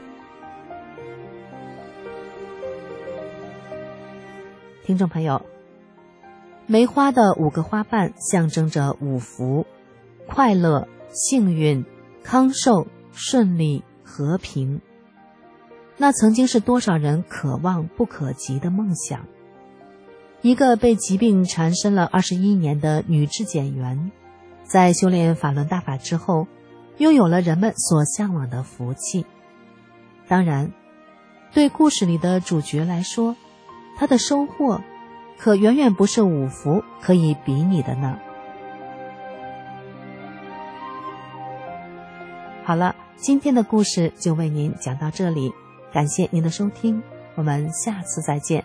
Speaker 8: 听众朋友，梅花的五个花瓣象征着五福：快乐、幸运、康寿、顺利、和平。那曾经是多少人可望不可及的梦想。一个被疾病缠身了二十一年的女质检员，在修炼法轮大法之后，拥有了人们所向往的福气。当然，对故事里的主角来说，他的收获可远远不是五福可以比拟的呢。好了，今天的故事就为您讲到这里，感谢您的收听，我们下次再见。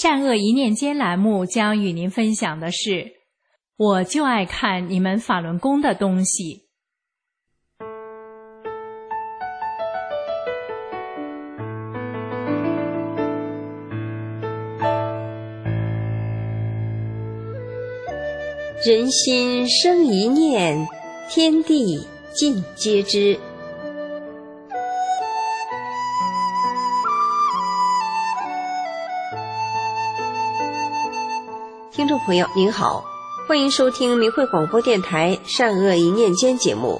Speaker 4: 善恶一念间栏目将与您分享的是，我就爱看你们法轮功的东西。
Speaker 9: 人心生一念，天地尽皆知。听众朋友您好，欢迎收听明慧广播电台善恶一念间节目。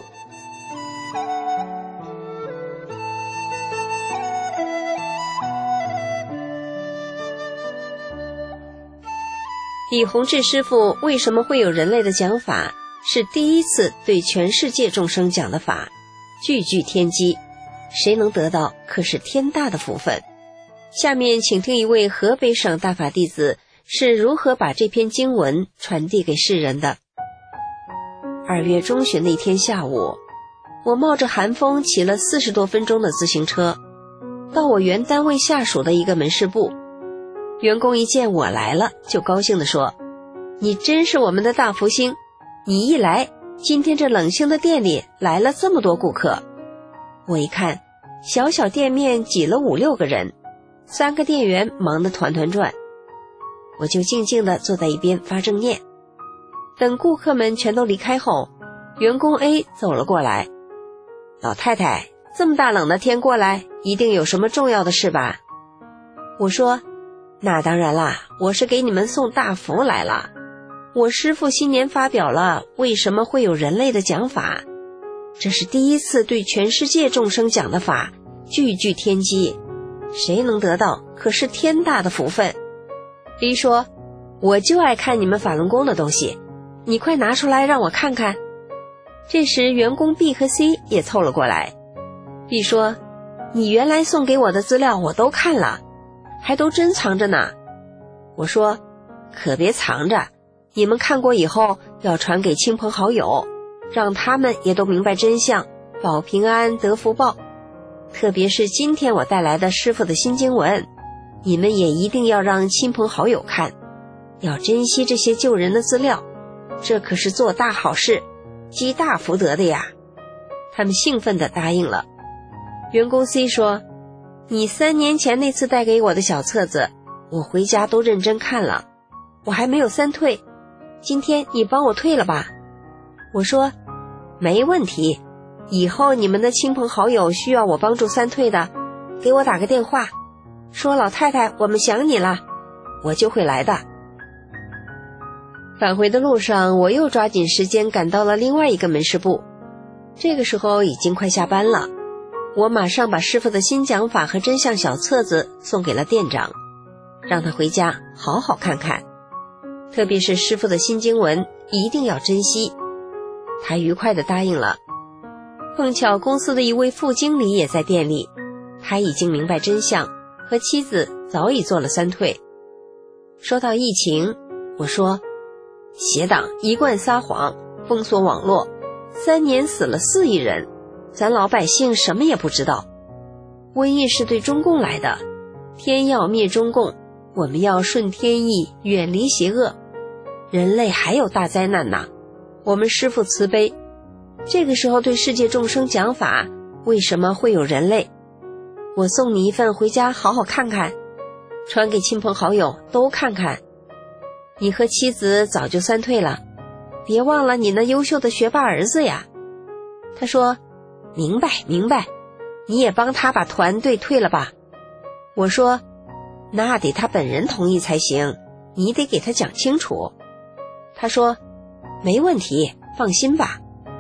Speaker 9: 李洪志师父为什么会有人类的讲法，是第一次对全世界众生讲的法，句句天机，谁能得到可是天大的福分。下面请听一位河北省大法弟子是如何把这篇经文传递给世人的。二月中旬那天下午，我冒着寒风骑了四十多分钟的自行车，到我原单位下属的一个门市部。员工一见我来了，就高兴地说：“你真是我们的大福星，你一来，今天这冷清的店里来了这么多顾客。”我一看，小小店面挤了五六个人，三个店员忙得团团转。我就静静地坐在一边发正念。等顾客们全都离开后，员工 A 走了过来：“老太太，这么大冷的天过来，一定有什么重要的事吧？”我说：“那当然啦，我是给你们送大福来了。我师父新年发表了为什么会有人类的讲法，这是第一次对全世界众生讲的法，句句天机，谁能得到可是天大的福分。”B 说：“我就爱看你们法轮功的东西，你快拿出来让我看看。”这时员工 B 和 C 也凑了过来。B 说：“你原来送给我的资料我都看了，还都珍藏着呢。”我说：“可别藏着，你们看过以后要传给亲朋好友，让他们也都明白真相，保平安得福报。特别是今天我带来的师父的新经文，你们也一定要让亲朋好友看，要珍惜这些救人的资料，这可是做大好事，积大福德的呀。”他们兴奋地答应了。员工 C 说：“你三年前那次带给我的小册子，我回家都认真看了，我还没有三退，今天你帮我退了吧。”我说：“没问题，以后你们的亲朋好友需要我帮助三退的，给我打个电话，说老太太我们想你了，我就会来的。”返回的路上，我又抓紧时间赶到了另外一个门市部。这个时候已经快下班了，我马上把师父的新讲法和真相小册子送给了店长，让他回家好好看看，特别是师父的新经文一定要珍惜。他愉快地答应了。碰巧公司的一位副经理也在店里，他已经明白真相，和妻子早已做了三退。说到疫情，我说：“邪党一贯撒谎，封锁网络，三年死了四亿人，咱老百姓什么也不知道。瘟疫是对中共来的，天要灭中共，我们要顺天意，远离邪恶。人类还有大灾难呐，我们师父慈悲，这个时候对世界众生讲法，为什么会有人类？我送你一份回家好好看看，传给亲朋好友都看看。你和妻子早就三退了，别忘了你那优秀的学霸儿子呀。”他说：“明白明白，你也帮他把团队退了吧。”我说：“那得他本人同意才行，你得给他讲清楚。”他说：“没问题，放心吧。”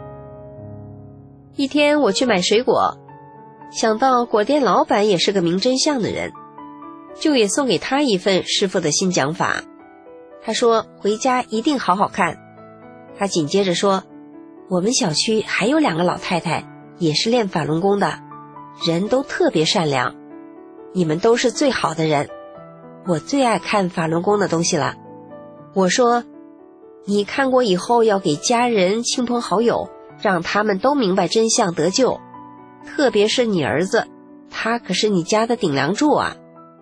Speaker 9: 一天我去买水果，想到果店老板也是个明真相的人，就也送给他一份师父的新讲法。他说回家一定好好看。他紧接着说：“我们小区还有两个老太太也是练法轮功的，人都特别善良，你们都是最好的人，我最爱看法轮功的东西了。”我说：“你看过以后要给家人亲朋好友，让他们都明白真相得救，特别是你儿子，他可是你家的顶梁柱啊。”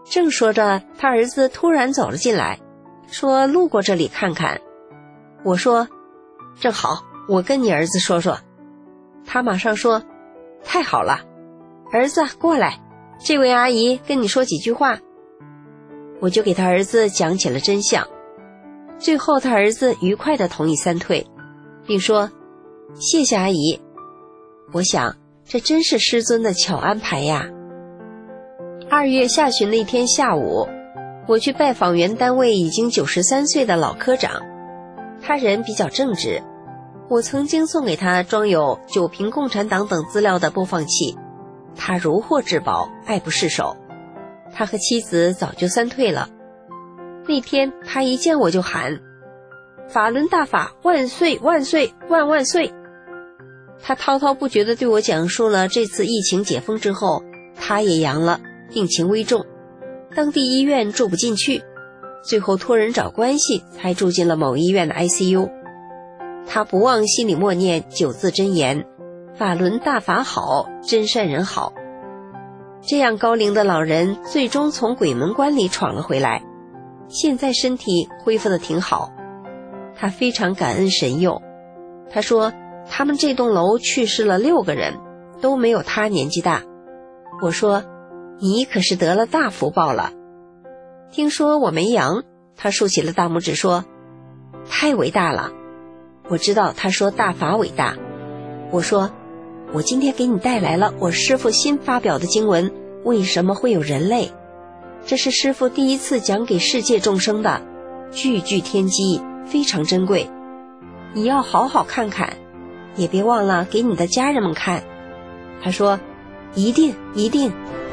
Speaker 9: 正说着，他儿子突然走了进来，说路过这里看看。我说正好，我跟你儿子说说。他马上说太好了，儿子过来，这位阿姨跟你说几句话。我就给他儿子讲起了真相，最后他儿子愉快地同意三退，并说谢谢阿姨。我想这真是师尊的巧安排呀。二月下旬的一天下午，我去拜访原单位已经九十三岁的老科长，他人比较正直，我曾经送给他装有九评共产党等资料的播放器，他如获至宝，爱不释手。他和妻子早就三退了。那天他一见我就喊法轮大法万岁万岁万万岁。他滔滔不绝地对我讲述了这次疫情解封之后，他也阳了，病情危重，当地医院住不进去，最后托人找关系才住进了某医院的 I C U。 他不忘心里默念九字真言，法轮大法好，真善人好。这样高龄的老人最终从鬼门关里闯了回来，现在身体恢复得挺好。他非常感恩神佑，他说他们这栋楼去世了六个人，都没有他年纪大。我说你可是得了大福报了。听说我没阳，他竖起了大拇指说太伟大了。我知道他说大法伟大。我说我今天给你带来了我师父新发表的经文，为什么会有人类？这是师父第一次讲给世界众生的，句句天机，非常珍贵，你要好好看看，也别忘了给你的家人们看。他说一定一定。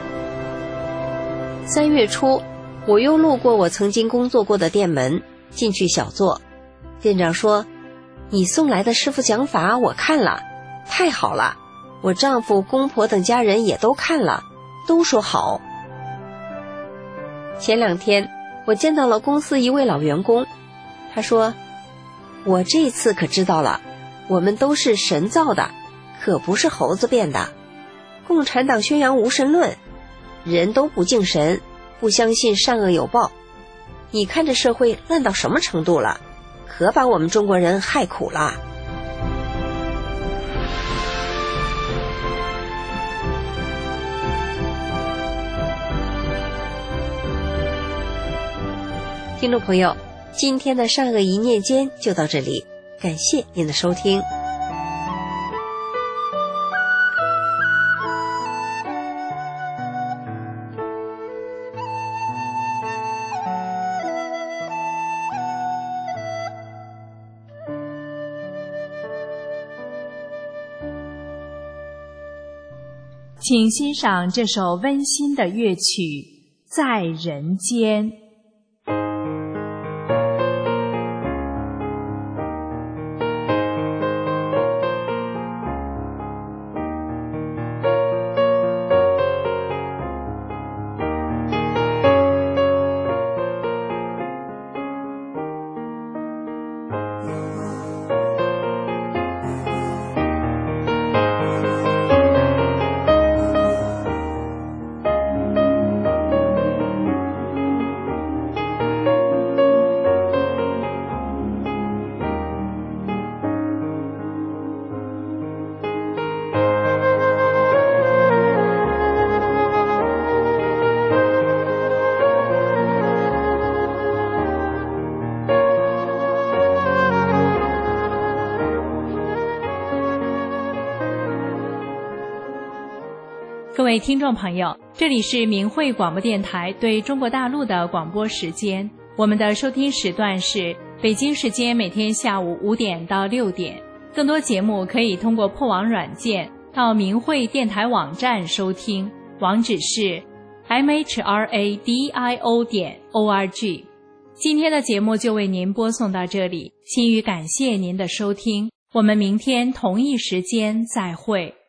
Speaker 9: 三月初，我又路过我曾经工作过的店门，进去小坐。店长说你送来的师父讲法我看了，太好了，我丈夫公婆等家人也都看了，都说好。前两天我见到了公司一位老员工，他说我这次可知道了，我们都是神造的，可不是猴子变的。共产党宣扬无神论，人都不敬神，不相信善恶有报。你看这社会烂到什么程度了，可把我们中国人害苦了。听众朋友，今天的善恶一念间就到这里，感谢您的收听。
Speaker 4: 请欣赏这首温馨的乐曲《在人间》。各位听众朋友，这里是明慧广播电台对中国大陆的广播时间，我们的收听时段是北京时间每天下午五点到六点。更多节目可以通过破网软件到明慧电台网站收听，网址是 m h r a d i o 点 o r g。 今天的节目就为您播送到这里，心语感谢您的收听，我们明天同一时间再会。